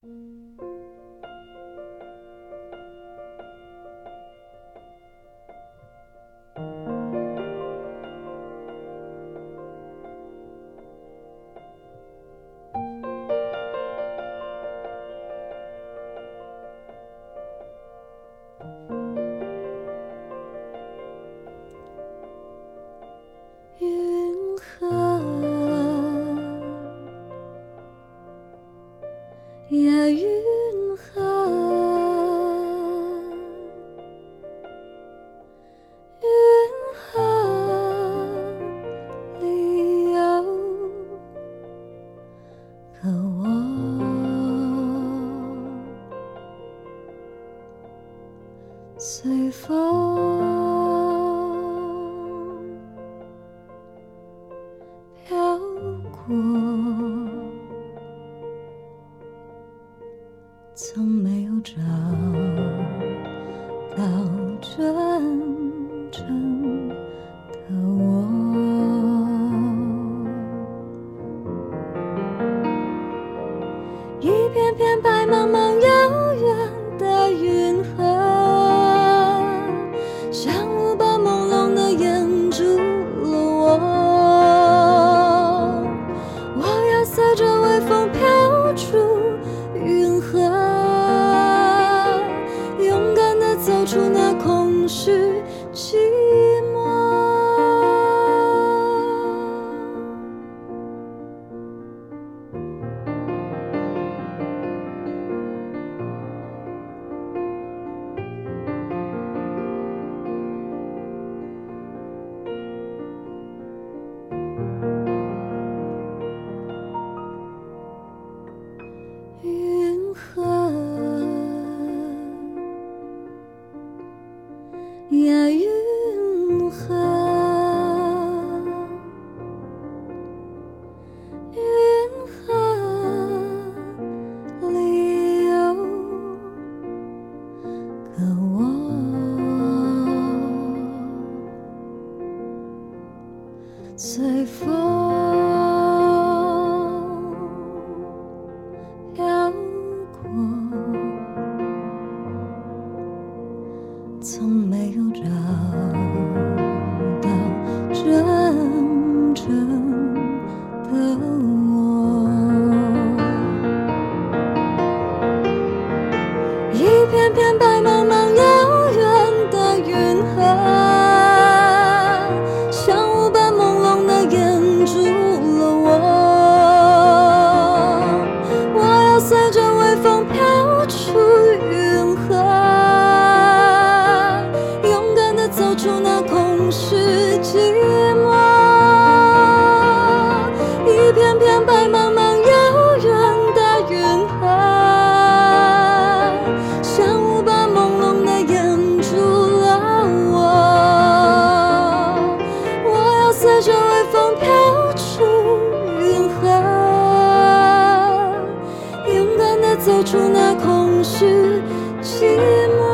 云河呀，云河，云河里有个我，随风飘过，从没有找到真正的我。一片片白茫茫遥远的云河，像无把朦胧的眼住了我。我要随着微风飘出云河，勇敢地走出那空虚寂寞。云河呀，云河，云河里有个我，随风飘过，从没有找到真正的我。一片片白茫茫遥远的云河，像无把朦胧的眼住了我。我要随着微风飘出云河，勇敢地走出那空虚寂寞。一片片白茫茫遥远的云河，像无把朦胧的眼住了我。我要随着微风飘出云河，勇敢地走出那空虚寂寞。